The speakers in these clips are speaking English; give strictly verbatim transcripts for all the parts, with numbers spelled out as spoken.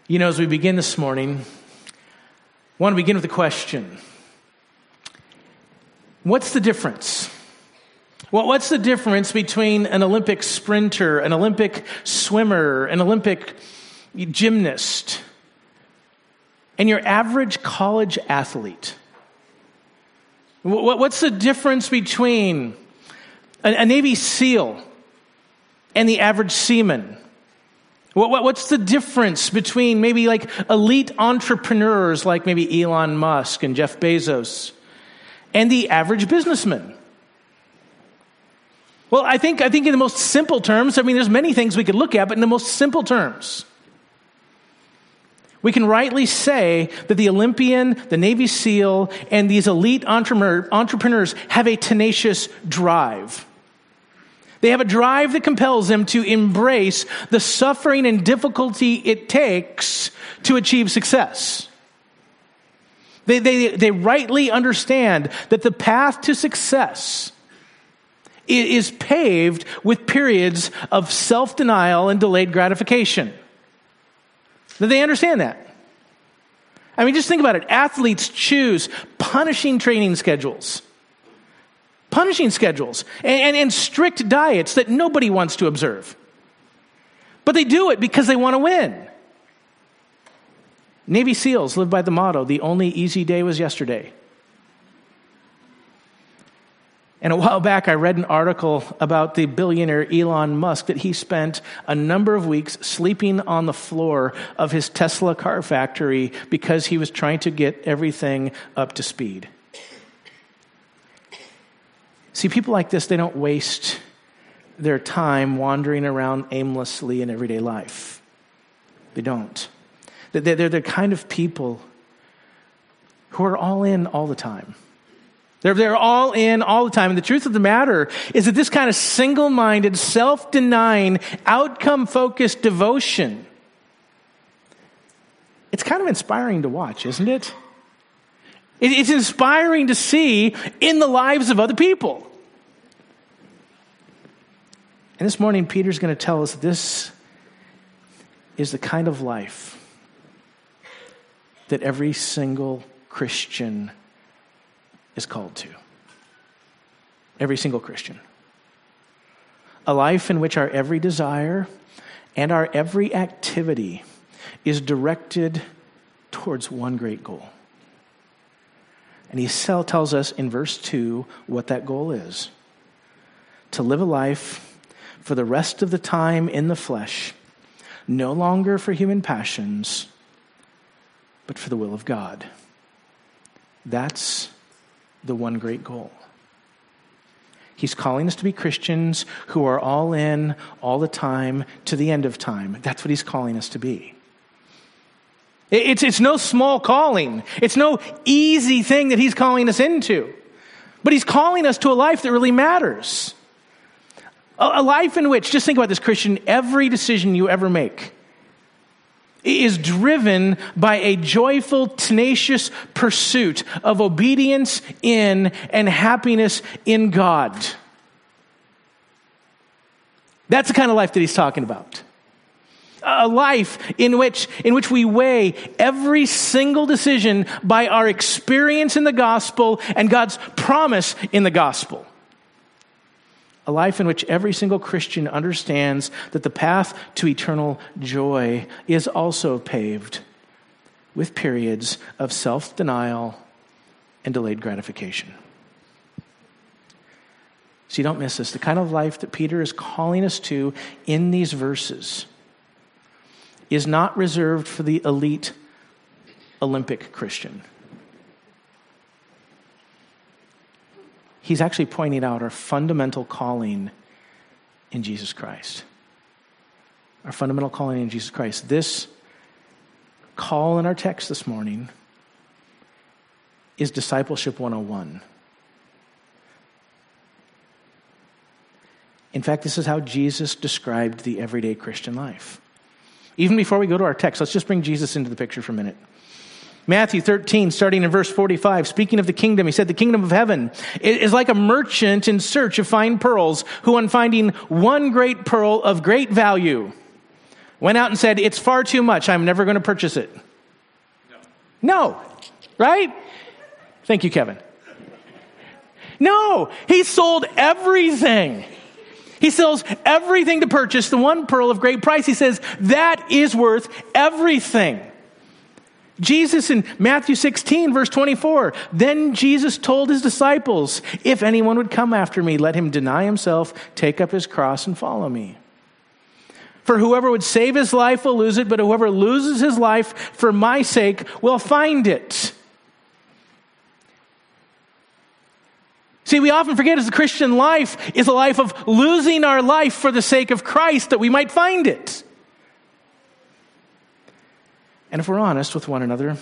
You know, as we begin this morning, I want to begin with a question. What's the difference? Well, what's the difference between an Olympic sprinter, an Olympic swimmer, an Olympic gymnast, and your average college athlete? What's the difference between a Navy SEAL and the average seaman? What's the difference between maybe like elite entrepreneurs like maybe Elon Musk and Jeff Bezos and the average businessman? Well, I think I think in the most simple terms, I mean, there's many things we could look at, but in the most simple terms, we can rightly say that the Olympian, the Navy SEAL, and these elite entrepreneur, entrepreneurs have a tenacious drive. They have a drive that compels them to embrace the suffering and difficulty it takes to achieve success. They, they, they rightly understand that the path to success is paved with periods of self-denial and delayed gratification. Do they understand that? I mean, just think about it. Athletes choose punishing training schedules. Punishing schedules and, and, and strict diets that nobody wants to observe. But they do it because they want to win. Navy SEALs live by the motto, the only easy day was yesterday. And a while back, I read an article about the billionaire Elon Musk that he spent a number of weeks sleeping on the floor of his Tesla car factory because he was trying to get everything up to speed. See, people like this, they don't waste their time wandering around aimlessly in everyday life. They don't. They're the kind of people who are all in all the time. They're, they're all in all the time. And the truth of the matter is that this kind of single-minded, self-denying, outcome-focused devotion, it's kind of inspiring to watch, isn't it? It's inspiring to see in the lives of other people. And this morning, Peter's going to tell us this is the kind of life that every single Christian is called to. Every single Christian. A life in which our every desire and our every activity is directed towards one great goal. And he tells us in verse two what that goal is. To live a life for the rest of the time in the flesh, no longer for human passions, but for the will of God. That's the one great goal. He's calling us to be Christians who are all in, all the time, to the end of time. That's what he's calling us to be. It's, it's no small calling. It's no easy thing that he's calling us into. But he's calling us to a life that really matters. A, a life in which, just think about this, Christian, every decision you ever make is driven by a joyful, tenacious pursuit of obedience in and happiness in God. That's the kind of life that he's talking about. A life in which, in which we weigh every single decision by our experience in the gospel and God's promise in the gospel. A life in which every single Christian understands that the path to eternal joy is also paved with periods of self-denial and delayed gratification. So you don't miss this. The kind of life that Peter is calling us to in these verses is not reserved for the elite Olympic Christian. He's actually pointing out our fundamental calling in Jesus Christ. Our fundamental calling in Jesus Christ. This call in our text this morning is Discipleship one oh one. In fact, this is how Jesus described the everyday Christian life. Even before we go to our text, let's just bring Jesus into the picture for a minute. Matthew thirteen, starting in verse forty-five, speaking of the kingdom, he said, the kingdom of heaven is like a merchant in search of fine pearls, who on finding one great pearl of great value, went out and said, it's far too much, I'm never going to purchase it? No. No, right? Thank you, Kevin. No, he sold everything. He sells everything to purchase the one pearl of great price. He says, that is worth everything. Jesus in Matthew sixteen, verse twenty-four, then Jesus told his disciples, if anyone would come after me, let him deny himself, take up his cross, and follow me. For whoever would save his life will lose it, but whoever loses his life for my sake will find it. See, we often forget as the Christian life is a life of losing our life for the sake of Christ that we might find it. And if we're honest with one another,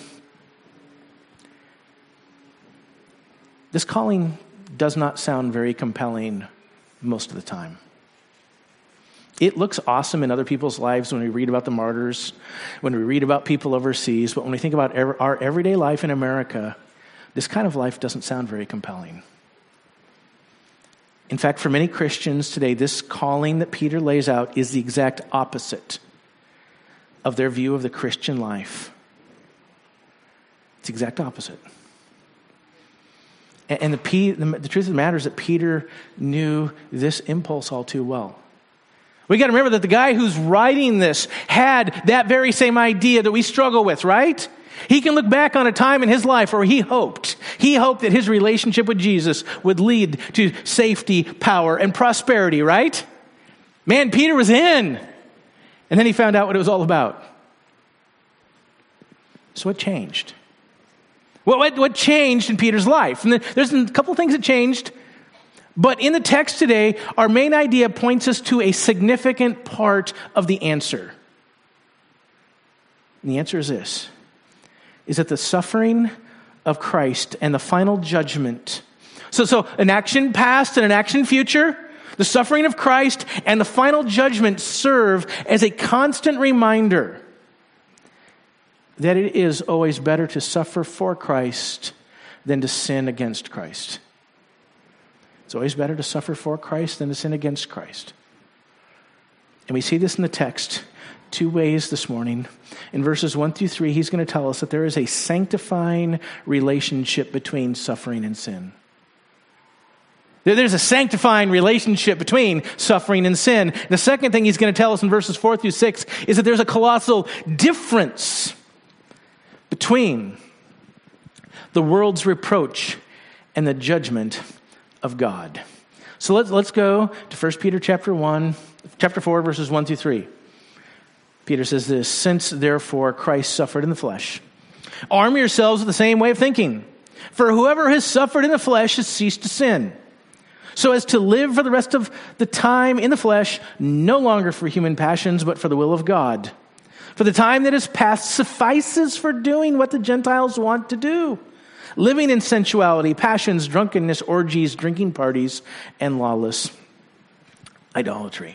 this calling does not sound very compelling most of the time. It looks awesome in other people's lives when we read about the martyrs, when we read about people overseas, but when we think about our everyday life in America, this kind of life doesn't sound very compelling. In fact, for many Christians today, this calling that Peter lays out is the exact opposite of their view of the Christian life. It's the exact opposite. And the, the truth of the matter is that Peter knew this impulse all too well. We got to remember that the guy who's writing this had that very same idea that we struggle with, right? He can look back on a time in his life where he hoped, he hoped that his relationship with Jesus would lead to safety, power, and prosperity, right? Man, Peter was in. And then he found out what it was all about. So what changed? Well, what, what changed in Peter's life? And there's a couple of things that changed. But in the text today, our main idea points us to a significant part of the answer. And the answer is this, is that the suffering of Christ and the final judgment. So, so an action past and an action future, the suffering of Christ and the final judgment serve as a constant reminder that it is always better to suffer for Christ than to sin against Christ. It's always better to suffer for Christ than to sin against Christ. And we see this in the text two ways this morning. In verses one through three, he's going to tell us that there is a sanctifying relationship between suffering and sin. There's a sanctifying relationship between suffering and sin. The second thing he's going to tell us in verses four through six is that there's a colossal difference between the world's reproach and the judgment of God. So let's let's go to First Peter chapter one, chapter four, verses one through three. Peter says this, since therefore Christ suffered in the flesh, arm yourselves with the same way of thinking. For whoever has suffered in the flesh has ceased to sin, so as to live for the rest of the time in the flesh, no longer for human passions, but for the will of God. For the time that is past suffices for doing what the Gentiles want to do, living in sensuality, passions, drunkenness, orgies, drinking parties, and lawless idolatry.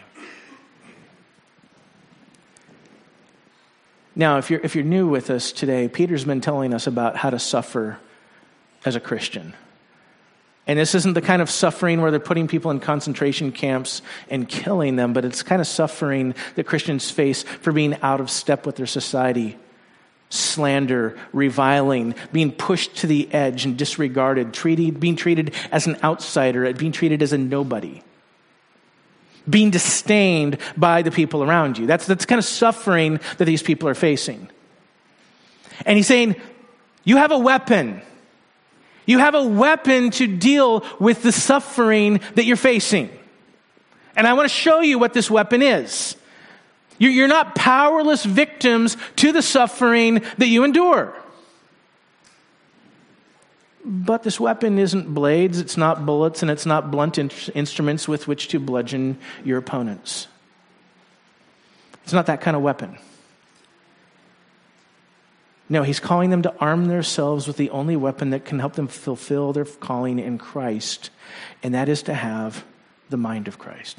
Now, if you're, if you're new with us today, Peter's been telling us about how to suffer as a Christian. And this isn't the kind of suffering where they're putting people in concentration camps and killing them, but it's kind of suffering that Christians face for being out of step with their society. Slander, reviling, being pushed to the edge and disregarded, treated, being treated as an outsider, being treated as a nobody. Being disdained by the people around you. That's, that's the kind of suffering that these people are facing. And he's saying, you have a weapon. You have a weapon to deal with the suffering that you're facing. And I want to show you what this weapon is. You're not powerless victims to the suffering that you endure. But this weapon isn't blades, it's not bullets, and it's not blunt in- instruments with which to bludgeon your opponents. It's not that kind of weapon. No, he's calling them to arm themselves with the only weapon that can help them fulfill their calling in Christ, and that is to have the mind of Christ.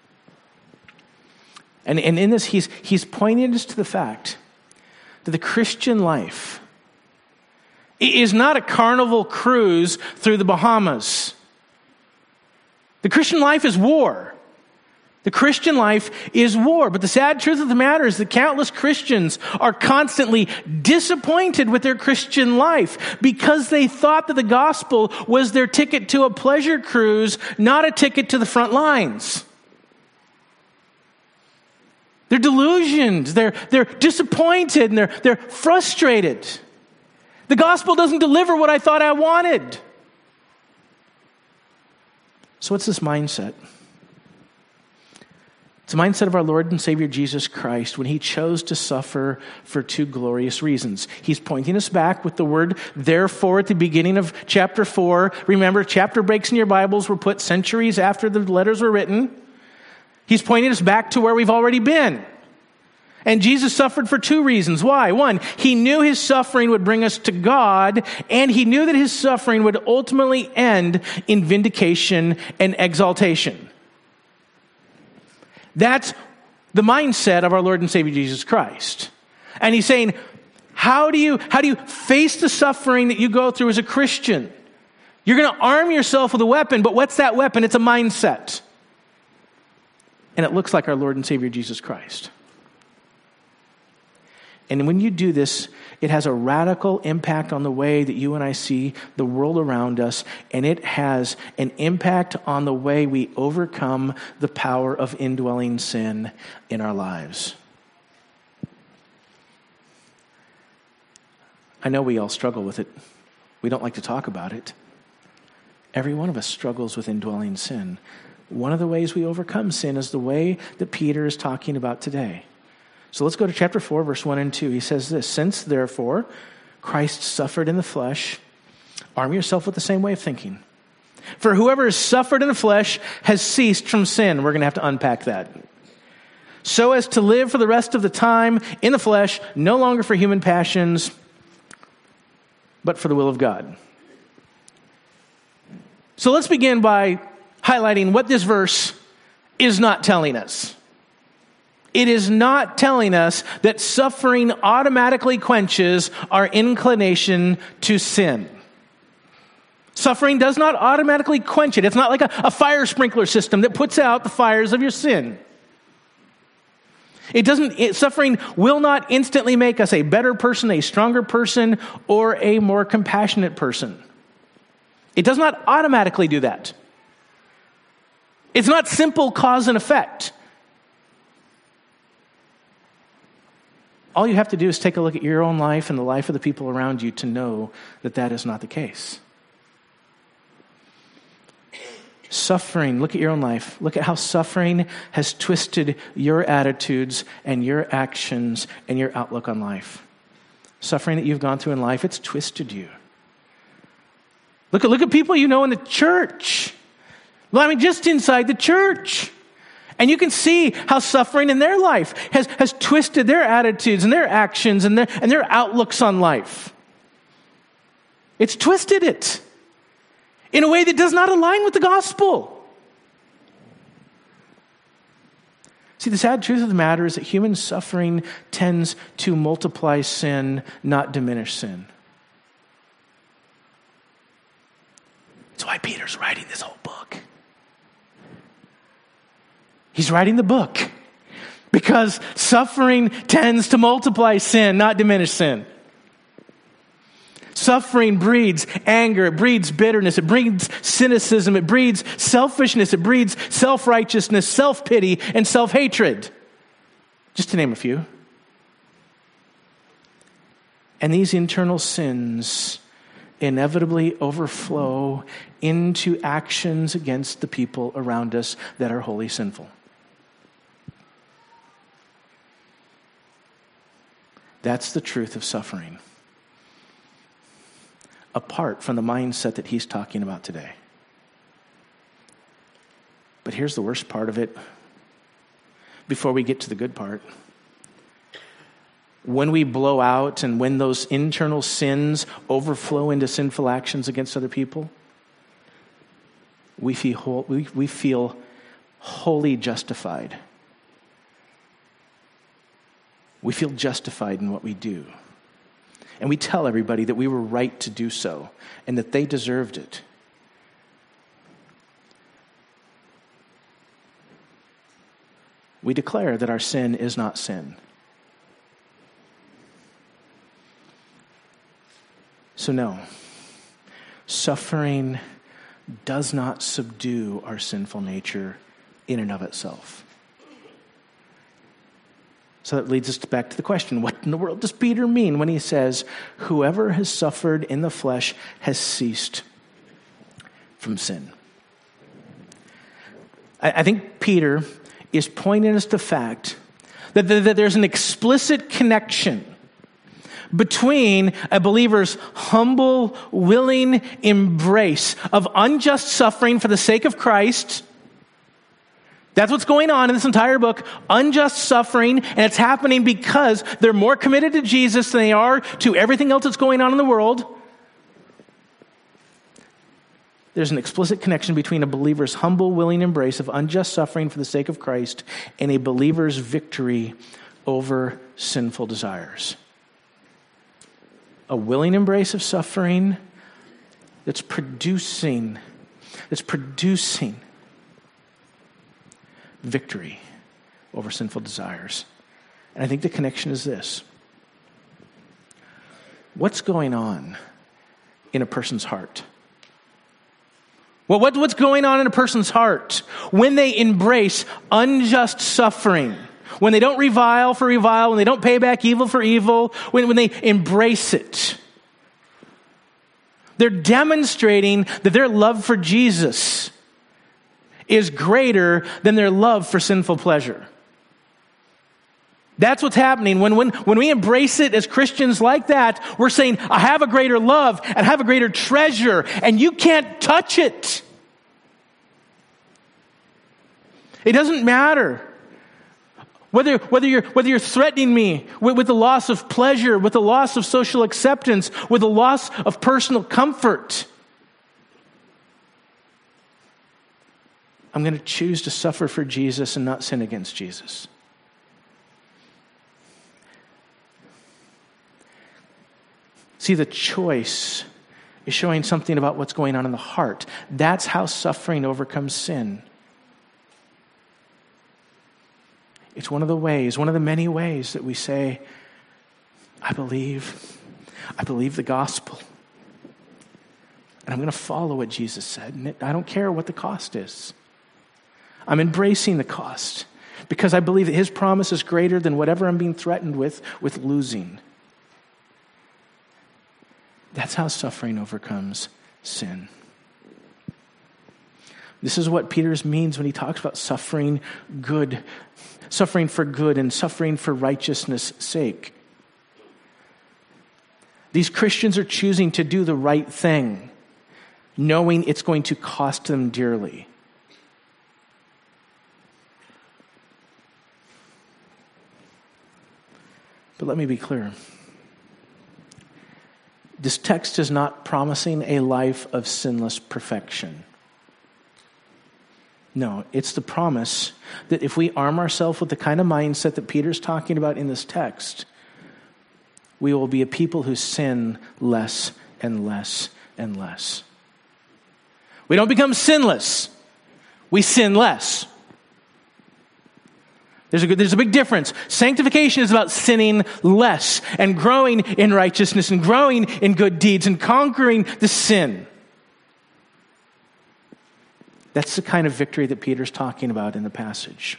And, and in this, he's, he's pointing us to the fact that the Christian life is not a carnival cruise through the Bahamas. The Christian life is war. The Christian life is war, but the sad truth of the matter is that countless Christians are constantly disappointed with their Christian life because they thought that the gospel was their ticket to a pleasure cruise, not a ticket to the front lines. They're delusioned, they're, they're disappointed, and they're, they're frustrated. The gospel doesn't deliver what I thought I wanted. So what's this mindset? It's the mindset of our Lord and Savior Jesus Christ when he chose to suffer for two glorious reasons. He's pointing us back with the word therefore at the beginning of chapter four. Remember, chapter breaks in your Bibles were put centuries after the letters were written. He's pointing us back to where we've already been. And Jesus suffered for two reasons. Why? One, he knew his suffering would bring us to God, and he knew that his suffering would ultimately end in vindication and exaltation. That's the mindset of our Lord and Savior Jesus Christ. And he's saying, how do you, how do you face the suffering that you go through as a Christian? You're going to arm yourself with a weapon, but what's that weapon? It's a mindset. And it looks like our Lord and Savior Jesus Christ. And when you do this, it has a radical impact on the way that you and I see the world around us, and it has an impact on the way we overcome the power of indwelling sin in our lives. I know we all struggle with it. We don't like to talk about it. Every one of us struggles with indwelling sin. One of the ways we overcome sin is the way that Peter is talking about today. So let's go to chapter four, verse one and two. He says this, since therefore Christ suffered in the flesh, arm yourself with the same way of thinking. For whoever has suffered in the flesh has ceased from sin. We're going to have to unpack that. So as to live for the rest of the time in the flesh, no longer for human passions, but for the will of God. So let's begin by highlighting what this verse is not telling us. It is not telling us that suffering automatically quenches our inclination to sin. Suffering does not automatically quench it. It's not like a, a fire sprinkler system that puts out the fires of your sin. It doesn't, it, suffering will not instantly make us a better person, a stronger person, or a more compassionate person. It does not automatically do that. It's not simple cause and effect. All you have to do is take a look at your own life and the life of the people around you to know that that is not the case. Suffering, look at your own life. Look at how suffering has twisted your attitudes and your actions and your outlook on life. Suffering that you've gone through in life, it's twisted you. Look at, look at people you know in the church. Well, I mean, just inside the church. And you can see how suffering in their life has, has twisted their attitudes and their actions and their, and their outlooks on life. It's twisted it in a way that does not align with the gospel. See, the sad truth of the matter is that human suffering tends to multiply sin, not diminish sin. That's why Peter's writing this whole book. He's writing the book because suffering tends to multiply sin, not diminish sin. Suffering breeds anger, it breeds bitterness, it breeds cynicism, it breeds selfishness, it breeds self-righteousness, self-pity, and self-hatred. Just to name a few. And these internal sins inevitably overflow into actions against the people around us that are wholly sinful. That's the truth of suffering, apart from the mindset that he's talking about today. But here's the worst part of it, before we get to the good part. When we blow out and when those internal sins overflow into sinful actions against other people, we feel, whole, we, we feel wholly justified. We feel justified in what we do. And we tell everybody that we were right to do so and that they deserved it. we declare that our sin is not sin. So no, suffering does not subdue our sinful nature in and of itself. So that leads us back to the question, what in the world does Peter mean when he says, whoever has suffered in the flesh has ceased from sin? I, I think Peter is pointing us to the fact that, that, that there's an explicit connection between a believer's humble, willing embrace of unjust suffering for the sake of Christ. That's what's going on in this entire book, unjust suffering, and it's happening because they're more committed to Jesus than they are to everything else that's going on in the world. There's an explicit connection between a believer's humble, willing embrace of unjust suffering for the sake of Christ and a believer's victory over sinful desires. A willing embrace of suffering that's producing, that's producing victory over sinful desires. And I think the connection is this. What's going on in a person's heart? Well, what, what's going on in a person's heart when they embrace unjust suffering? When they don't revile for revile, when they don't pay back evil for evil, when, when they embrace it. They're demonstrating that their love for Jesus is greater than their love for sinful pleasure. That's what's happening. When, when, when we embrace it as Christians like that, we're saying, I have a greater love and I have a greater treasure, and you can't touch it. It doesn't matter whether, whether, you're, whether you're threatening me with, with the loss of pleasure, with the loss of social acceptance, with the loss of personal comfort. I'm going to choose to suffer for Jesus and not sin against Jesus. See, the choice is showing something about what's going on in the heart. That's how suffering overcomes sin. It's one of the ways, one of the many ways that we say, I believe, I believe the gospel. And I'm going to follow what Jesus said. And I don't care what the cost is. I'm embracing the cost because I believe that his promise is greater than whatever I'm being threatened with, with losing. That's how suffering overcomes sin. This is what Peter means when he talks about suffering good, suffering for good and suffering for righteousness' sake. These Christians are choosing to do the right thing, knowing it's going to cost them dearly. But let me be clear. This text is not promising a life of sinless perfection. No, it's the promise that if we arm ourselves with the kind of mindset that Peter's talking about in this text, we will be a people who sin less and less and less. We don't become sinless. We sin less. There's a, good, there's a big difference. Sanctification is about sinning less and growing in righteousness and growing in good deeds and conquering the sin. That's the kind of victory that Peter's talking about in the passage.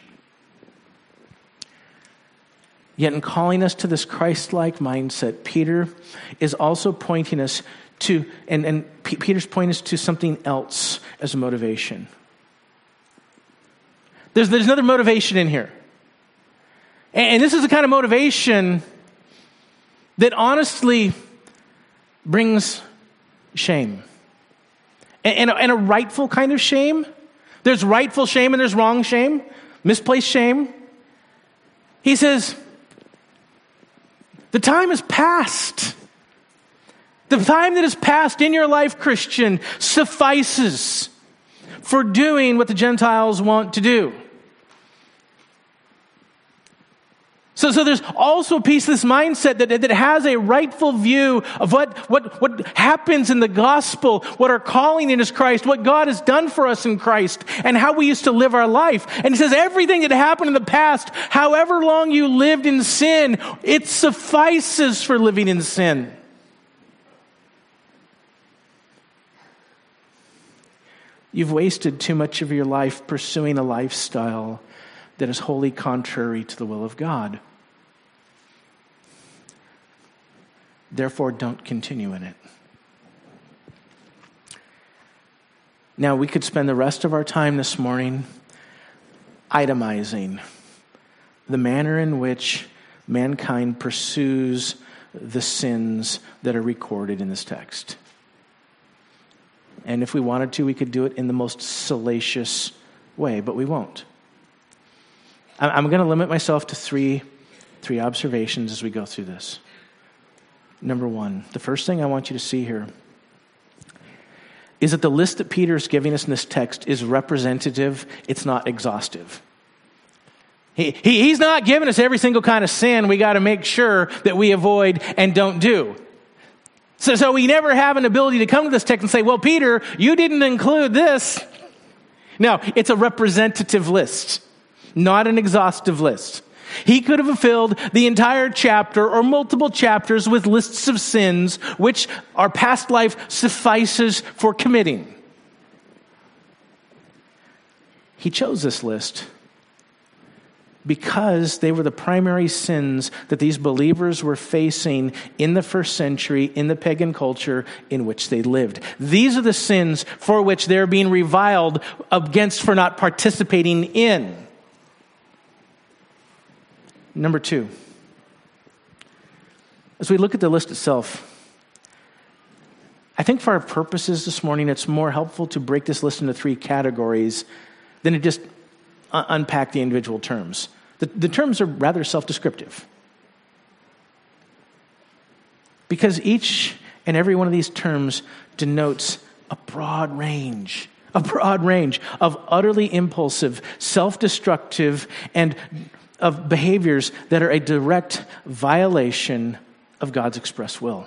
Yet in calling us to this Christ-like mindset, Peter is also pointing us to, and, and P- Peter's pointing us to something else as a motivation. There's, there's another motivation in here. And, and this is the kind of motivation that honestly brings shame. And a, and a rightful kind of shame. There's rightful shame and there's wrong shame, misplaced shame. He says, the time is past. The time that is past in your life, Christian, suffices for doing what the Gentiles want to do. So, so there's also a piece of this mindset that, that has a rightful view of what, what, what happens in the gospel, what our calling in is Christ, what God has done for us in Christ, and how we used to live our life. And he says everything that happened in the past, however long you lived in sin, it suffices for living in sin. You've wasted too much of your life pursuing a lifestyle that is wholly contrary to the will of God. Therefore, don't continue in it. Now, we could spend the rest of our time this morning itemizing the manner in which mankind pursues the sins that are recorded in this text. And if we wanted to, we could do it in the most salacious way, but we won't. I'm going to limit myself to three, three observations as we go through this. Number one, the first thing I want you to see here is that the list that Peter is giving us in this text is representative. It's not exhaustive. He, he, he's not giving us every single kind of sin we got to make sure that we avoid and don't do. So, so we never have an ability to come to this text and say, well, Peter, you didn't include this. No, it's a representative list, not an exhaustive list. He could have filled the entire chapter or multiple chapters with lists of sins which our past life suffices for committing. He chose this list because they were the primary sins that these believers were facing in the first century, in the pagan culture in which they lived. These are the sins for which they're being reviled against for not participating in. Number two, as we look at the list itself, I think for our purposes this morning, it's more helpful to break this list into three categories than to just uh, unpack the individual terms. The, the terms are rather self-descriptive, because each and every one of these terms denotes a broad range, a broad range of utterly impulsive, self-destructive, and of behaviors that are a direct violation of God's express will.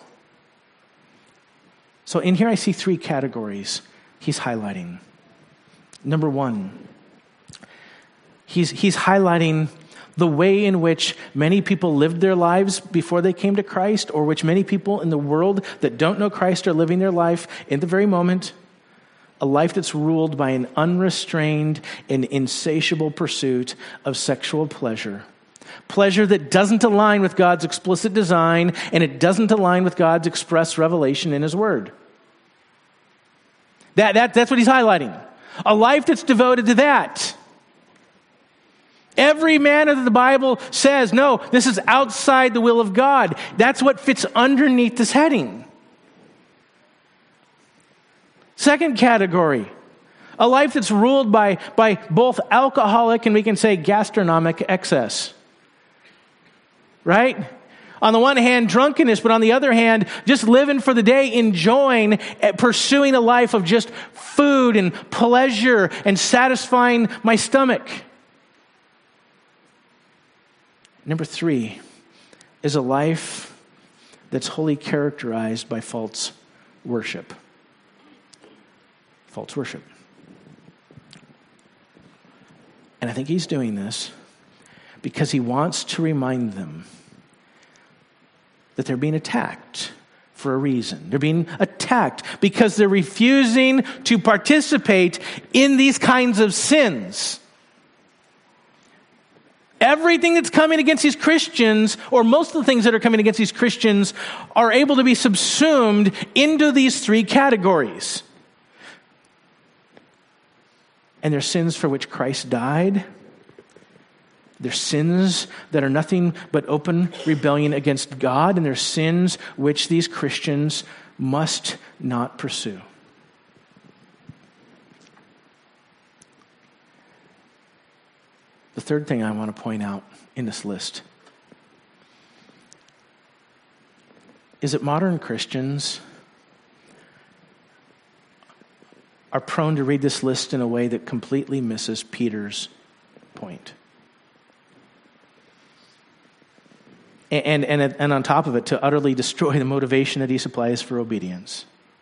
So in here I see three categories he's highlighting. Number one, he's, he's highlighting the way in which many people lived their lives before they came to Christ, or which many people in the world that don't know Christ are living their life in the very moment. A life that's ruled by an unrestrained and insatiable pursuit of sexual pleasure. Pleasure that doesn't align with God's explicit design, and it doesn't align with God's express revelation in His Word. That, that, that's what he's highlighting. A life that's devoted to that. Every manner that the Bible says, no, this is outside the will of God. That's what fits underneath this heading. Second category, a life that's ruled by, by both alcoholic and we can say gastronomic excess. Right? On the one hand, drunkenness, but on the other hand, just living for the day, enjoying, pursuing a life of just food and pleasure and satisfying my stomach. Number three is a life that's wholly characterized by false worship. False worship. And I think he's doing this because he wants to remind them that they're being attacked for a reason. They're being attacked because they're refusing to participate in these kinds of sins. Everything that's coming against these Christians, or most of the things that are coming against these Christians, are able to be subsumed into these three categories. And they're sins for which Christ died. They're sins that are nothing but open rebellion against God. And they're sins which these Christians must not pursue. The third thing I want to point out in this list is that modern Christians are prone to read this list in a way that completely misses Peter's point. And, and, and on top of it, to utterly destroy the motivation that he supplies for obedience.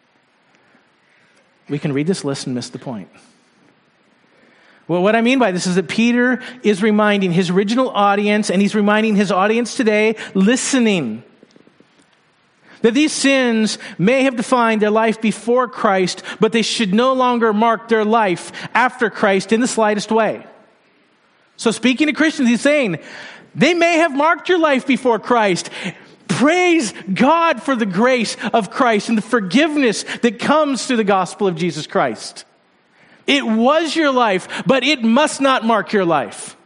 We can read this list and miss the point. Well, what I mean by this is that Peter is reminding his original audience, and he's reminding his audience today, listening, that these sins may have defined their life before Christ, but they should no longer mark their life after Christ in the slightest way. So speaking to Christians, he's saying, they may have marked your life before Christ. Praise God for the grace of Christ and the forgiveness that comes through the gospel of Jesus Christ. It was your life, but it must not mark your life.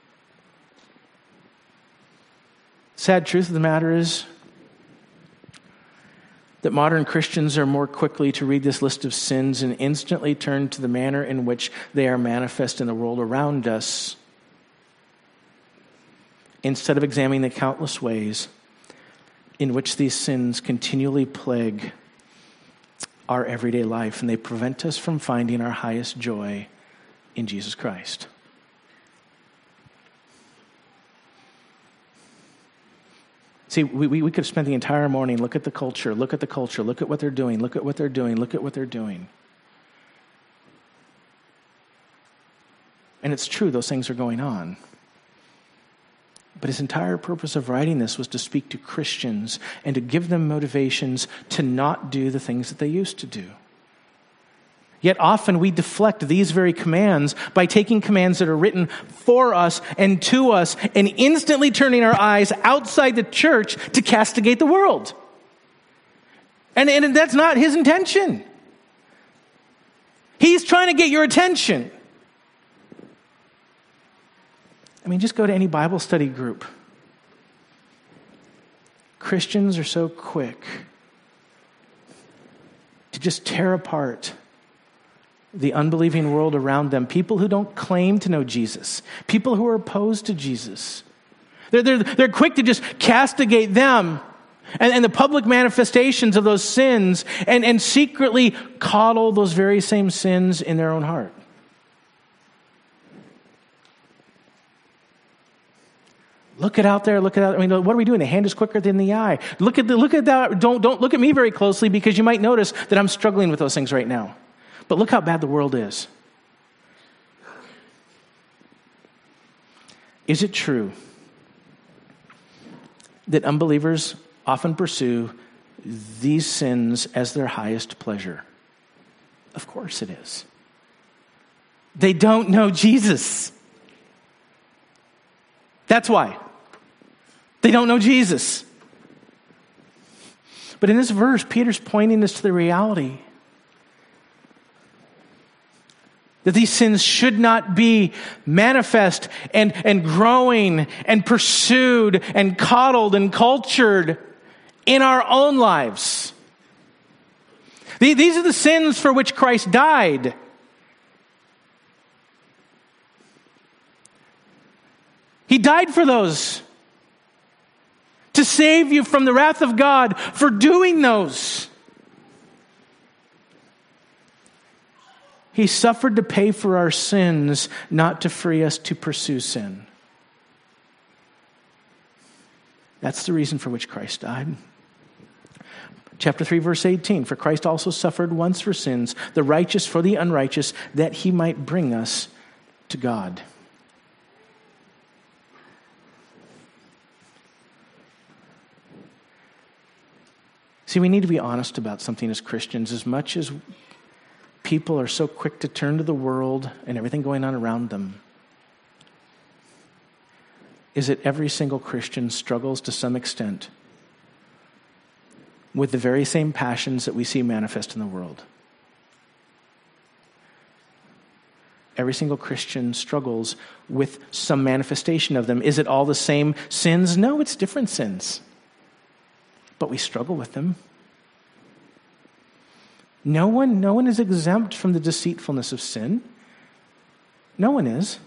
Sad truth of the matter is that modern Christians are more quickly to read this list of sins and instantly turn to the manner in which they are manifest in the world around us, instead of examining the countless ways in which these sins continually plague our everyday life, and they prevent us from finding our highest joy in Jesus Christ. See, we, we, we could have spent the entire morning, look at the culture, look at the culture, look at what they're doing, look at what they're doing, look at what they're doing. And it's true, those things are going on. But his entire purpose of writing this was to speak to Christians and to give them motivations to not do the things that they used to do. Yet often we deflect these very commands by taking commands that are written for us and to us and instantly turning our eyes outside the church to castigate the world. And, and that's not his intention. He's trying to get your attention. I mean, just go to any Bible study group. Christians are so quick to just tear apart the unbelieving world around them. People who don't claim to know Jesus. People who are opposed to Jesus. They're, they're, they're quick to just castigate them and, and the public manifestations of those sins and, and secretly coddle those very same sins in their own heart. Look at out there, look at out. I mean, what are we doing? The hand is quicker than the eye. Look at the, look at that. Don't, don't look at me very closely because you might notice that I'm struggling with those things right now. But look how bad the world is. Is it true that unbelievers often pursue these sins as their highest pleasure? Of course it is. They don't know Jesus. That's why. They don't know Jesus. But in this verse, Peter's pointing us to the reality that these sins should not be manifest and, and growing and pursued and coddled and cultured in our own lives. These are the sins for which Christ died. He died for those. To save you from the wrath of God for doing those. He suffered to pay for our sins, not to free us to pursue sin. That's the reason for which Christ died. Chapter three, verse eighteen, for Christ also suffered once for sins, the righteous for the unrighteous, that he might bring us to God. See, we need to be honest about something as Christians. As much as people are so quick to turn to the world and everything going on around them, is that every single Christian struggles to some extent with the very same passions that we see manifest in the world. Every single Christian struggles with some manifestation of them. Is it all the same sins? No, it's different sins. But we struggle with them. No one, no one is exempt from the deceitfulness of sin. No one is.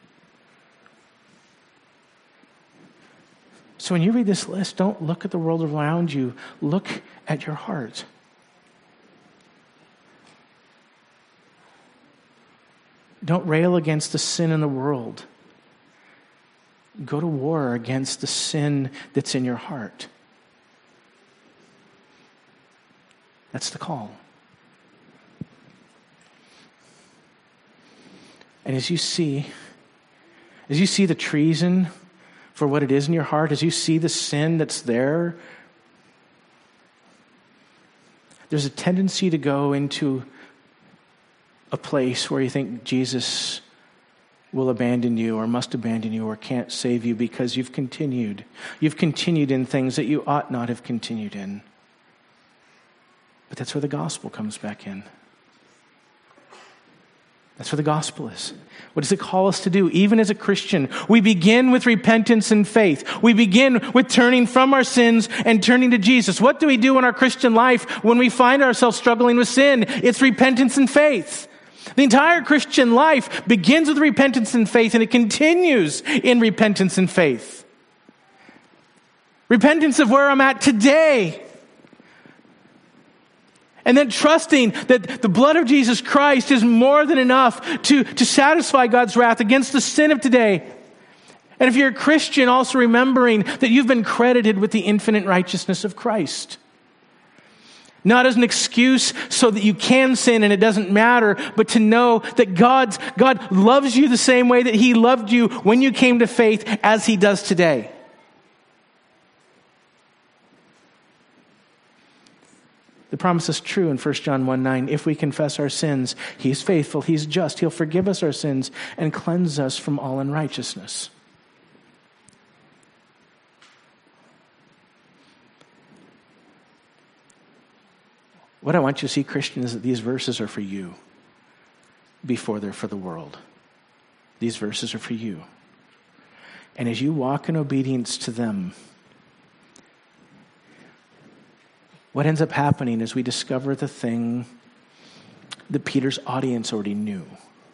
So when you read this list, don't look at the world around you. Look at your heart. Don't rail against the sin in the world. Go to war against the sin that's in your heart. That's the call. And as you see, as you see the treason for what it is in your heart, as you see the sin that's there, there's a tendency to go into a place where you think Jesus will abandon you or must abandon you or can't save you because you've continued. You've continued in things that you ought not have continued in. But that's where the gospel comes back in. That's where the gospel is. What does it call us to do? Even as a Christian, we begin with repentance and faith. We begin with turning from our sins and turning to Jesus. What do we do in our Christian life when we find ourselves struggling with sin? It's repentance and faith. The entire Christian life begins with repentance and faith, and it continues in repentance and faith. Repentance of where I'm at today. And then trusting that the blood of Jesus Christ is more than enough to, to satisfy God's wrath against the sin of today. And if you're a Christian, also remembering that you've been credited with the infinite righteousness of Christ. Not as an excuse so that you can sin and it doesn't matter, but to know that God's, God loves you the same way that He loved you when you came to faith as He does today. The promise is true in First John one nine. If we confess our sins, He's faithful, He's just. He'll forgive us our sins and cleanse us from all unrighteousness. What I want you to see, Christian, is that these verses are for you before they're for the world. These verses are for you. And as you walk in obedience to them, what ends up happening is we discover the thing that Peter's audience already knew.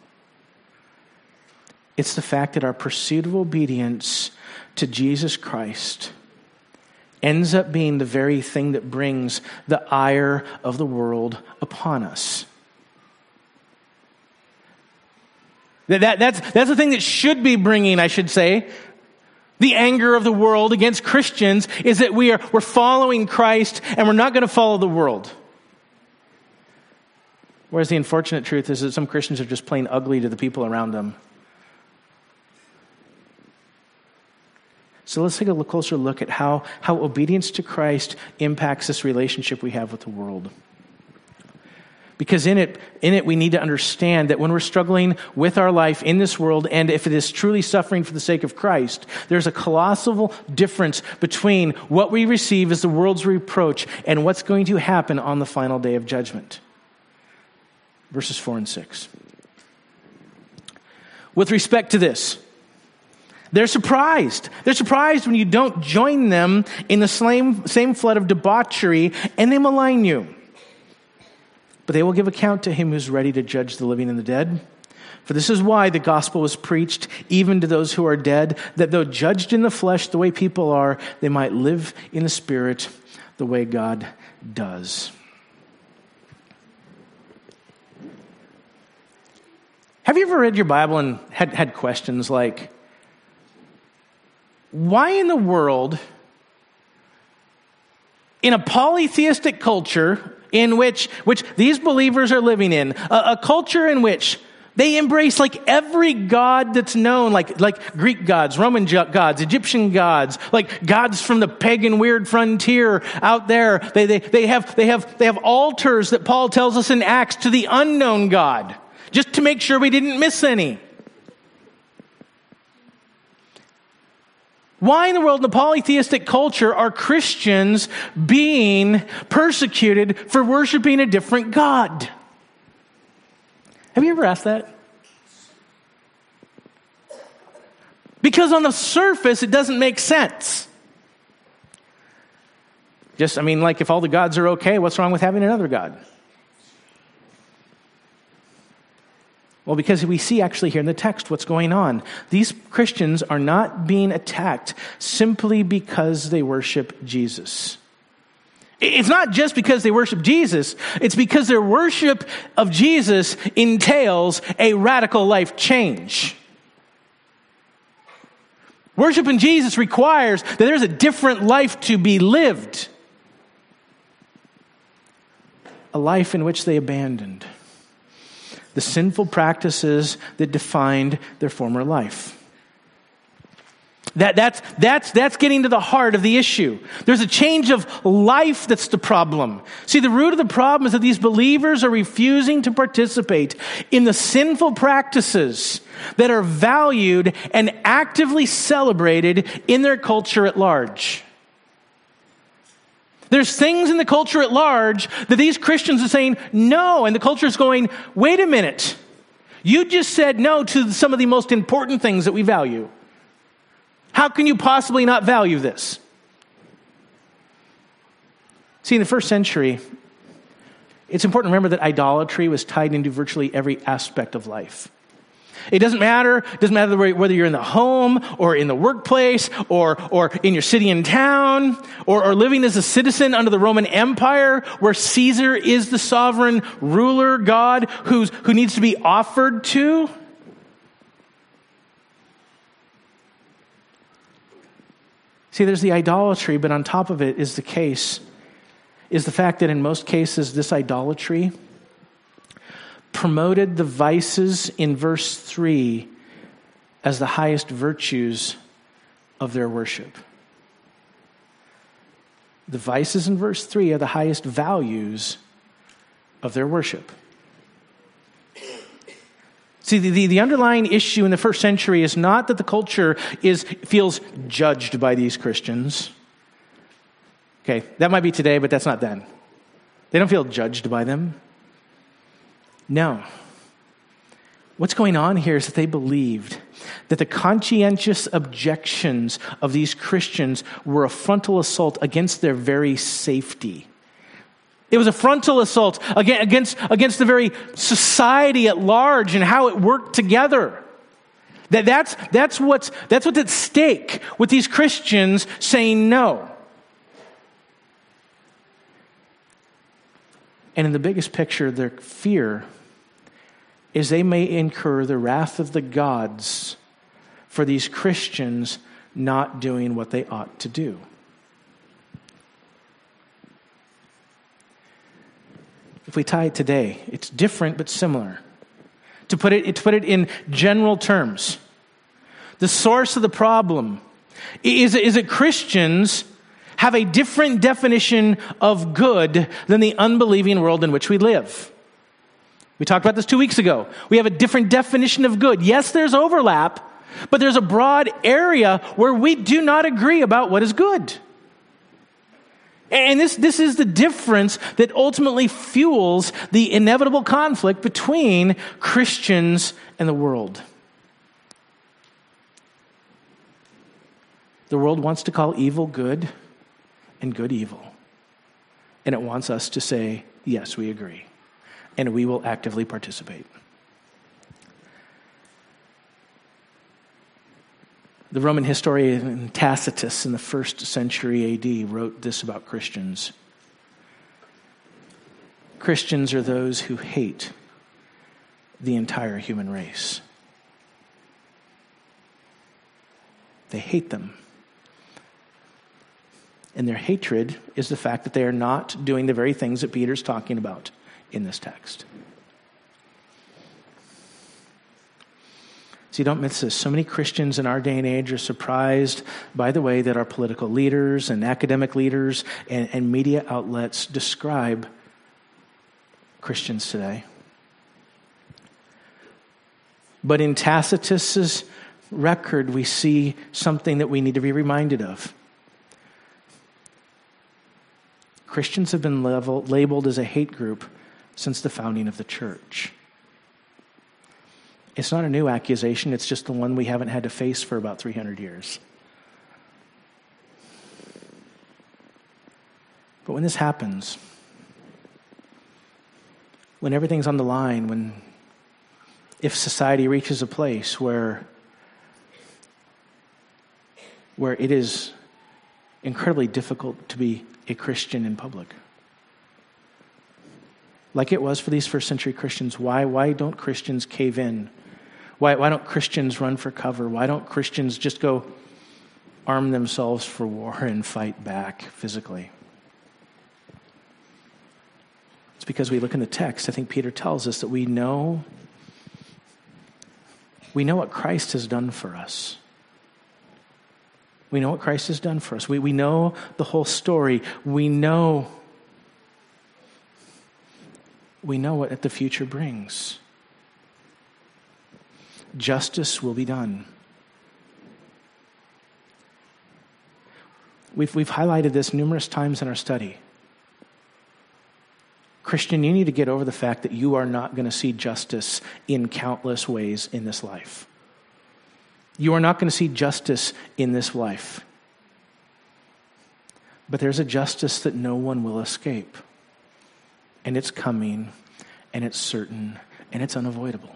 It's the fact that our pursuit of obedience to Jesus Christ ends up being the very thing that brings the ire of the world upon us. That, that, that's, that's the thing that should be bringing, I should say, the anger of the world against Christians, is that we are, we're following Christ and we're not going to follow the world. Whereas the unfortunate truth is that some Christians are just plain ugly to the people around them. So let's take a closer look at how, how obedience to Christ impacts this relationship we have with the world. Because in it, in it we need to understand that when we're struggling with our life in this world, and if it is truly suffering for the sake of Christ, there's a colossal difference between what we receive as the world's reproach and what's going to happen on the final day of judgment. Verses four and six. With respect to this, they're surprised. They're surprised when you don't join them in the same, same flood of debauchery, and they malign you. But they will give account to Him who's ready to judge the living and the dead. For this is why the gospel was preached even to those who are dead, that though judged in the flesh the way people are, they might live in the spirit the way God does. Have you ever read your Bible and had, had questions like, why in the world, in a polytheistic culture in which which these believers are living in, a, a culture in which they embrace like every god that's known, like, like Greek gods, Roman gods, Egyptian gods, like gods from the pagan weird frontier out there. They, they, they, have, they, have, they have altars that Paul tells us in Acts to the unknown God, just to make sure we didn't miss any. Why in the world in the polytheistic culture are Christians being persecuted for worshiping a different God? Have you ever asked that? Because on the surface, it doesn't make sense. Just, I mean, like if all the gods are okay, what's wrong with having another God? Well, because we see actually here in the text what's going on. These Christians are not being attacked simply because they worship Jesus. It's not just because they worship Jesus. It's because their worship of Jesus entails a radical life change. Worshiping Jesus requires that there's a different life to be lived. A life in which they abandoned the sinful practices that defined their former life. That, that's, that's, that's getting to the heart of the issue. There's a change of life that's the problem. See, the root of the problem is that these believers are refusing to participate in the sinful practices that are valued and actively celebrated in their culture at large. There's things in the culture at large that these Christians are saying no, and the culture is going, wait a minute. You just said no to some of the most important things that we value. How can you possibly not value this? See, in the first century, it's important to remember that idolatry was tied into virtually every aspect of life. It doesn't matter, it doesn't matter whether you're in the home or in the workplace or, or in your city and town or, or living as a citizen under the Roman Empire where Caesar is the sovereign ruler, God, who's, who needs to be offered to. See, there's the idolatry, but on top of it is the case, is the fact that in most cases, this idolatry promoted the vices in verse three as the highest virtues of their worship. The vices in verse three are the highest values of their worship. See, the, the, the underlying issue in the first century is not that the culture is feels judged by these Christians. Okay, that might be today, but that's not then. They don't feel judged by them. No. What's going on here is that they believed that the conscientious objections of these Christians were a frontal assault against their very safety. It was a frontal assault against, against the very society at large and how it worked together. That, that's, that's, what's, that's what's at stake with these Christians saying no. And in the biggest picture, their fear is they may incur the wrath of the gods for these Christians not doing what they ought to do. If we tie it today, it's different but similar. To put it, to put it in general terms, the source of the problem is, is that Christians have a different definition of good than the unbelieving world in which we live. We talked about this two weeks ago. We have a different definition of good. Yes, there's overlap, but there's a broad area where we do not agree about what is good. And this, this is the difference that ultimately fuels the inevitable conflict between Christians and the world. The world wants to call evil good and good evil. And it wants us to say, yes, we agree. And we will actively participate. The Roman historian Tacitus in the first century A D wrote this about Christians. Christians are those who hate the entire human race. They hate them. And their hatred is the fact that they are not doing the very things that Peter's talking about in this text. See, don't miss this. So many Christians in our day and age are surprised by the way that our political leaders and academic leaders and, and media outlets describe Christians today. But in Tacitus's record, we see something that we need to be reminded of. Christians have been level, labeled as a hate group since the founding of the church. It's not a new accusation, it's just the one we haven't had to face for about three hundred years. But when this happens, when everything's on the line, when if society reaches a place where, where it is incredibly difficult to be a Christian in public, like it was for these first century Christians, why, why don't Christians cave in? Why, why don't Christians run for cover? Why don't Christians just go, arm themselves for war and fight back physically. It's because we look in the text. I think Peter tells us that we know, we know what Christ has done for us. We know what Christ has done for us. We, we know the whole story. We know, we know what the future brings. Justice will be done. We've, we've highlighted this numerous times in our study. Christian, you need to get over the fact that you are not going to see justice in countless ways in this life. You are not going to see justice in this life. But there's a justice that no one will escape. And it's coming, and it's certain, and it's unavoidable.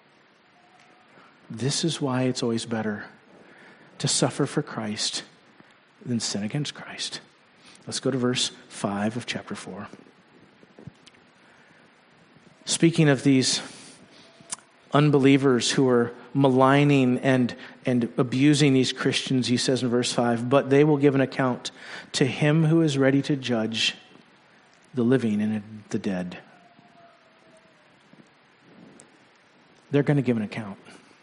This is why it's always better to suffer for Christ than sin against Christ. Let's go to verse five of chapter four. Speaking of these unbelievers who are maligning and, and abusing these Christians, he says in verse five, but they will give an account to him who is ready to judge the living and the dead. They're going to give an account.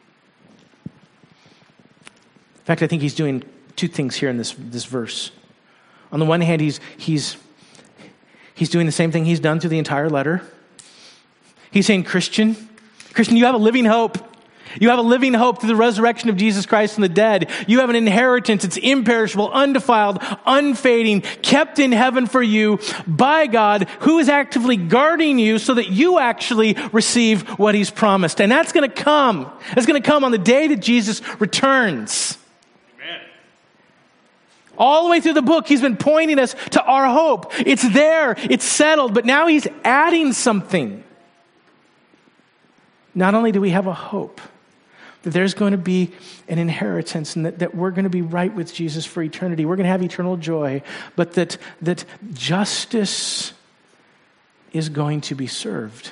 In fact, I think he's doing two things here in this, this verse. On the one hand, he's, he's, he's doing the same thing he's done through the entire letter. He's saying, Christian, Christian, you have a living hope. You have a living hope through the resurrection of Jesus Christ from the dead. You have an inheritance. It's imperishable, undefiled, unfading, kept in heaven for you by God, who is actively guarding you so that you actually receive what he's promised. And that's going to come. That's going to come on the day that Jesus returns. Amen. All the way through the book, he's been pointing us to our hope. It's there. It's settled. But now he's adding something. Not only do we have a hope that there's going to be an inheritance and that, that we're going to be right with Jesus for eternity, we're going to have eternal joy, but that, that justice is going to be served.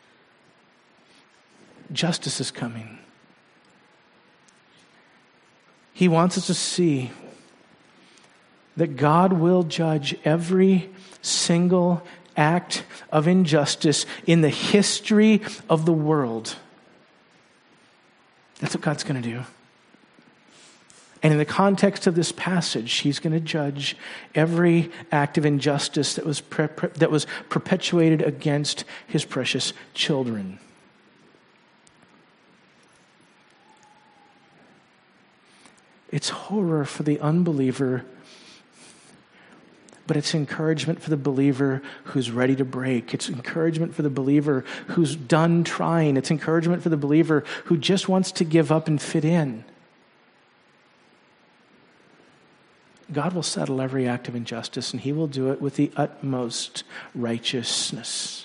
Justice is coming. He wants us to see that God will judge every single act of injustice in the history of the world. That's what God's going to do. And in the context of this passage, he's going to judge every act of injustice that was pre- pre- that was perpetuated against his precious children. It's horror for the unbeliever, but it's encouragement for the believer who's ready to break. It's encouragement for the believer who's done trying. It's encouragement for the believer who just wants to give up and fit in. God will settle every act of injustice, and he will do it with the utmost righteousness.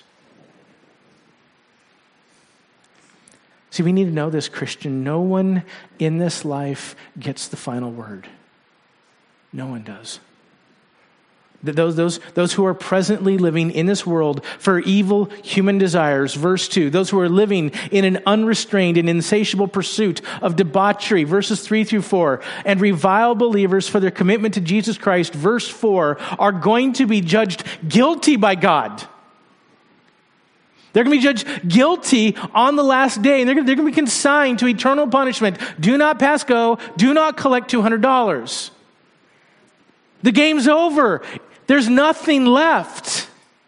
See, we need to know this, Christian. No one in this life gets the final word. No one does. Those, those, those who are presently living in this world for evil human desires, verse two. Those who are living in an unrestrained and insatiable pursuit of debauchery, verses three through four. And revile believers for their commitment to Jesus Christ, verse four, are going to be judged guilty by God. They're going to be judged guilty on the last day, and they're going to, they're going to be consigned to eternal punishment. Do not pass go. Do not collect two hundred dollars. The game's over. There's nothing left.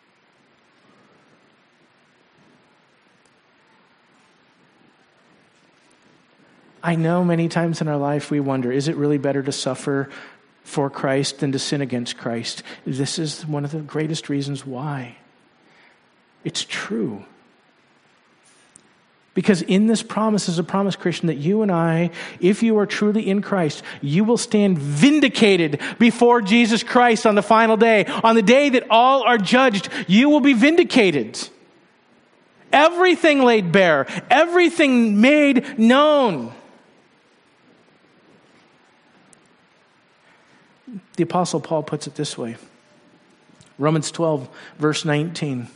I know many times in our life we wonder, is it really better to suffer for Christ than to sin against Christ? This is one of the greatest reasons why. It's true. Because in this promise is a promise, Christian, that you and I, if you are truly in Christ, you will stand vindicated before Jesus Christ on the final day. On the day that all are judged, you will be vindicated. Everything laid bare, everything made known. The Apostle Paul puts it this way. Romans twelve, verse nineteen.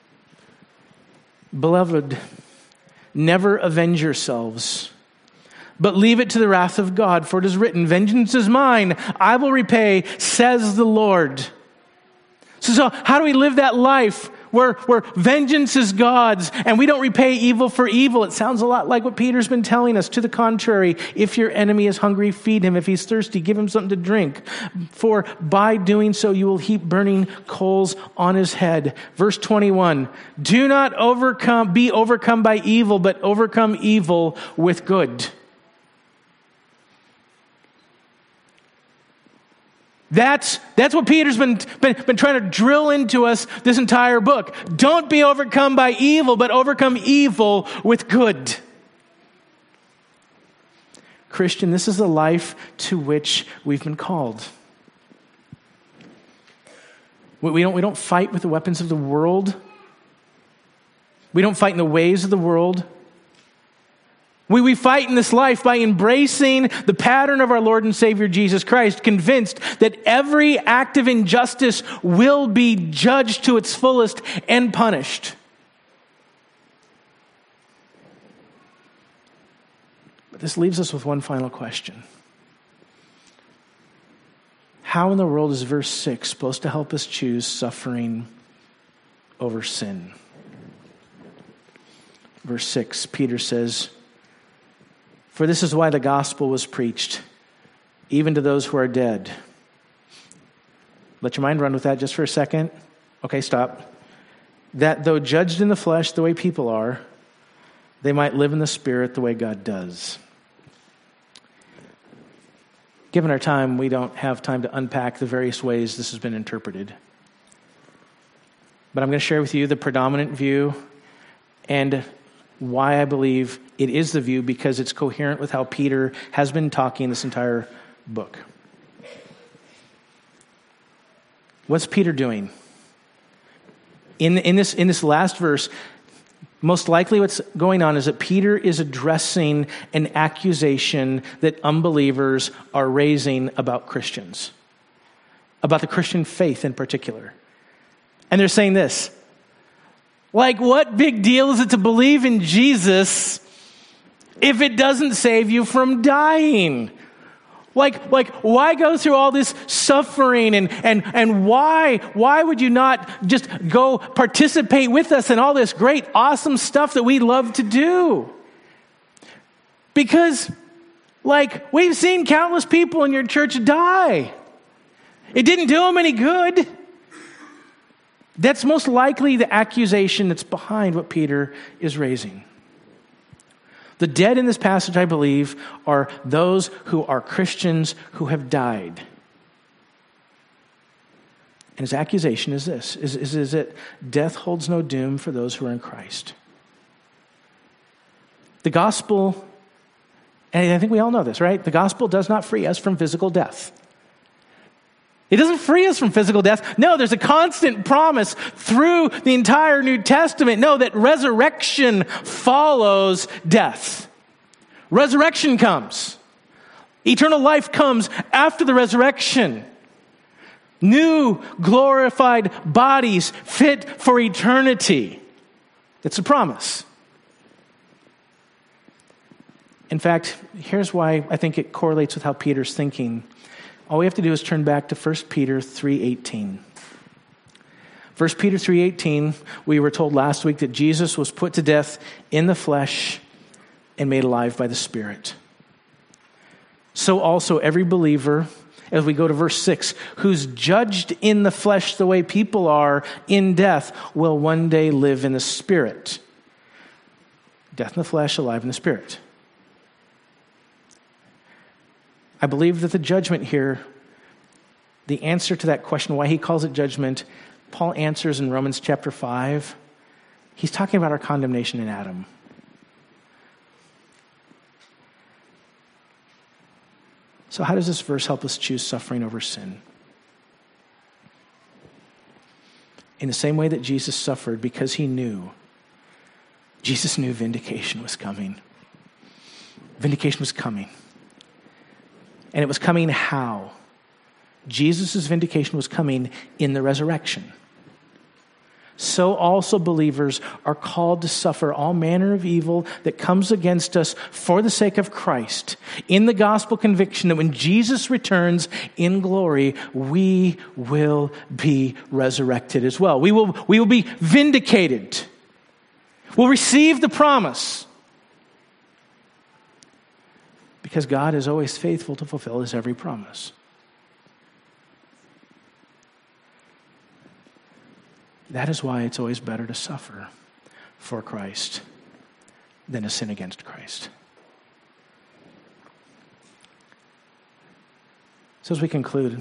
Beloved, never avenge yourselves, but leave it to the wrath of God, for it is written, vengeance is mine, I will repay, says the Lord. So, so how do we live that life where, where vengeance is God's and we don't repay evil for evil? It sounds a lot like what Peter's been telling us. To the contrary, if your enemy is hungry, feed him. If he's thirsty, give him something to drink. For by doing so, you will heap burning coals on his head. Verse twenty-one, do not overcome, be overcome by evil, but overcome evil with good. That's, that's what Peter's been, been, been trying to drill into us this entire book. Don't be overcome by evil, but overcome evil with good. Christian, this is the life to which we've been called. We, we, don't, we don't fight with the weapons of the world. We don't fight in the ways of the world. We, we fight in this life by embracing the pattern of our Lord and Savior Jesus Christ, convinced that every act of injustice will be judged to its fullest and punished. But this leaves us with one final question. How in the world is verse six supposed to help us choose suffering over sin? Verse six, Peter says, for this is why the gospel was preached, even to those who are dead. Let your mind run with that just for a second. Okay, stop. That though judged in the flesh the way people are, they might live in the spirit the way God does. Given our time, we don't have time to unpack the various ways this has been interpreted. But I'm going to share with you the predominant view and why I believe it is the view, because it's coherent with how Peter has been talking this entire book. What's Peter doing? In, in, this, in this last verse, most likely what's going on is that Peter is addressing an accusation that unbelievers are raising about Christians, about the Christian faith in particular. And they're saying this, like, what big deal is it to believe in Jesus if it doesn't save you from dying? Like, like, why go through all this suffering and, and, and why, why would you not just go participate with us in all this great, awesome stuff that we love to do? Because, like, we've seen countless people in your church die. It didn't do them any good. That's most likely the accusation that's behind what Peter is raising. The dead in this passage, I believe, are those who are Christians who have died. And his accusation is this, is, is, is that death holds no doom for those who are in Christ. The gospel, and I think we all know this, right? The gospel does not free us from physical death. It doesn't free us from physical death. No, there's a constant promise through the entire New Testament. No, that resurrection follows death. Resurrection comes. Eternal life comes after the resurrection. New glorified bodies fit for eternity. It's a promise. In fact, here's why I think it correlates with how Peter's thinking. All we have to do is turn back to First Peter three eighteen. First Peter three eighteen, we were told last week that Jesus was put to death in the flesh and made alive by the Spirit. So also every believer, as we go to verse six, who's judged in the flesh the way people are in death, will one day live in the Spirit. Death in the flesh, alive in the Spirit. I believe that the judgment here, the answer to that question, why he calls it judgment, Paul answers in Romans chapter five. He's talking about our condemnation in Adam. So how does this verse help us choose suffering over sin? In the same way that Jesus suffered because he knew, Jesus knew vindication was coming. Vindication was coming. And it was coming how? Jesus' vindication was coming in the resurrection. so also believers are called to suffer all manner of evil that comes against us for the sake of Christ, in the gospel conviction that when Jesus returns in glory, we will be resurrected as well. We will, we will be vindicated. We'll receive the promise. Because God is always faithful to fulfill his every promise. That is why it's always better to suffer for Christ than to sin against Christ. So as we conclude,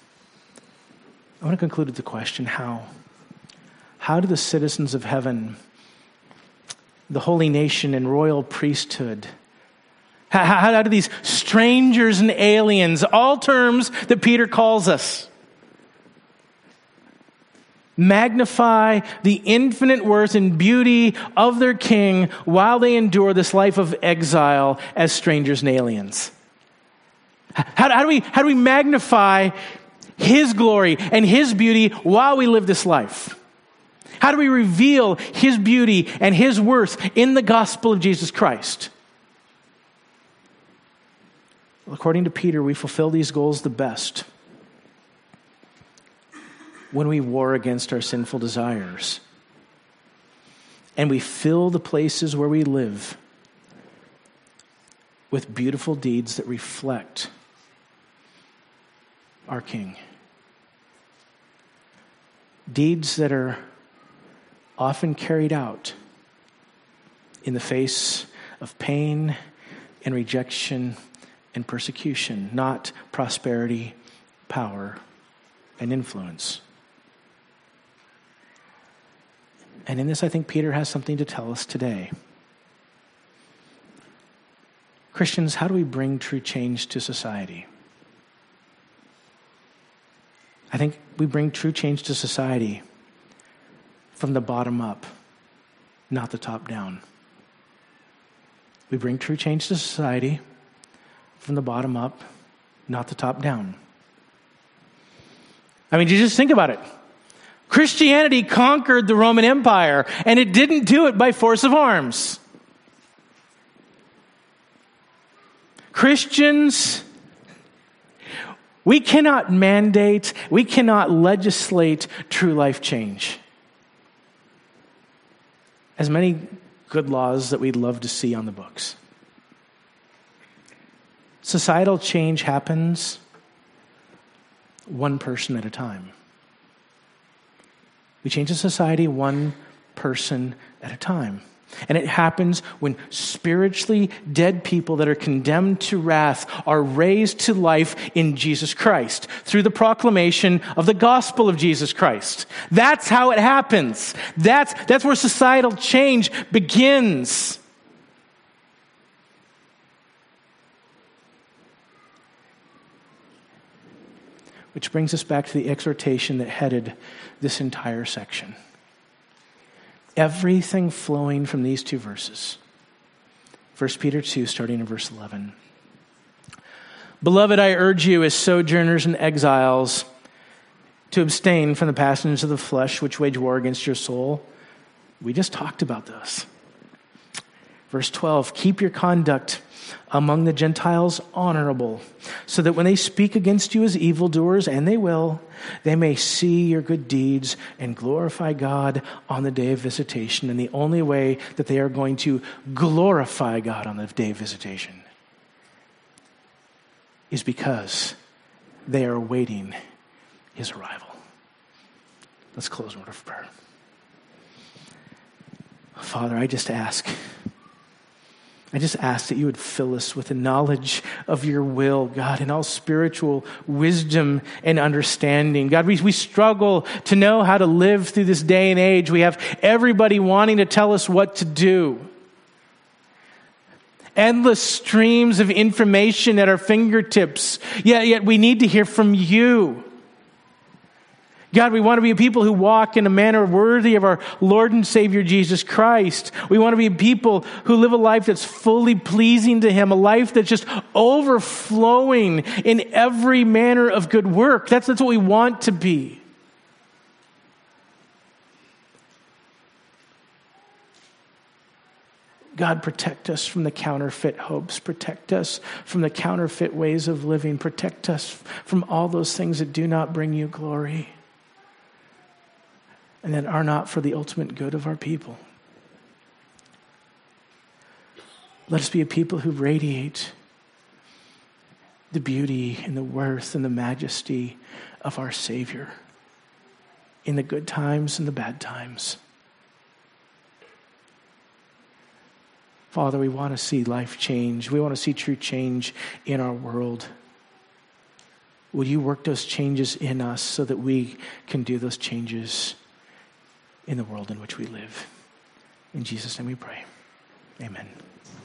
I want to conclude with the question, how? How do the citizens of heaven, the holy nation and royal priesthood, how, how do these strangers and aliens, all terms that Peter calls us, magnify the infinite worth and beauty of their King while they endure this life of exile as strangers and aliens? How, how do we, how do we magnify his glory and his beauty while we live this life? How do we reveal his beauty and his worth in the gospel of Jesus Christ? Well, according to Peter, we fulfill these goals the best when we war against our sinful desires. And we fill the places where we live with beautiful deeds that reflect our King. Deeds that are often carried out in the face of pain and rejection and persecution, not prosperity, power, and influence. And in this, I think Peter has something to tell us today. Christians, how do we bring true change to society? I think we bring true change to society from the bottom up, not the top down. We bring true change to society from the bottom up, not the top down. I mean, you just think about it. Christianity conquered the Roman Empire, and it didn't do it by force of arms. Christians, we cannot mandate, we cannot legislate true life change. As many good laws that we'd love to see on the books. Societal change happens one person at a time. We change a society one person at a time. And it happens when spiritually dead people that are condemned to wrath are raised to life in Jesus Christ through the proclamation of the gospel of Jesus Christ. That's how it happens. That's, that's where societal change begins. Which brings us back to the exhortation that headed this entire section. Everything flowing from these two verses. First Peter two, starting in verse eleven. Beloved, I urge you as sojourners and exiles to abstain from the passions of the flesh which wage war against your soul. We just talked about this. Verse twelve, keep your conduct among the Gentiles honorable, so that when they speak against you as evildoers, and they will, they may see your good deeds and glorify God on the day of visitation. And the only way that they are going to glorify God on the day of visitation is because they are awaiting his arrival. Let's close in order of prayer. Father, I just ask I just ask that you would fill us with the knowledge of your will, God, and all spiritual wisdom and understanding. God, we, we struggle to know how to live through this day and age. We have everybody wanting to tell us what to do. Endless streams of information at our fingertips. Yet, yet we need to hear from you. God, we want to be a people who walk in a manner worthy of our Lord and Savior Jesus Christ. We want to be a people who live a life that's fully pleasing to him, a life that's just overflowing in every manner of good work. That's, that's what we want to be. God, protect us from the counterfeit hopes. Protect us from the counterfeit ways of living. Protect us from all those things that do not bring you glory and that are not for the ultimate good of our people. Let us be a people who radiate the beauty and the worth and the majesty of our Savior in the good times and the bad times. Father, we want to see life change. We want to see true change in our world. Would you work those changes in us so that we can do those changes in the world in which we live? In Jesus' name we pray. Amen.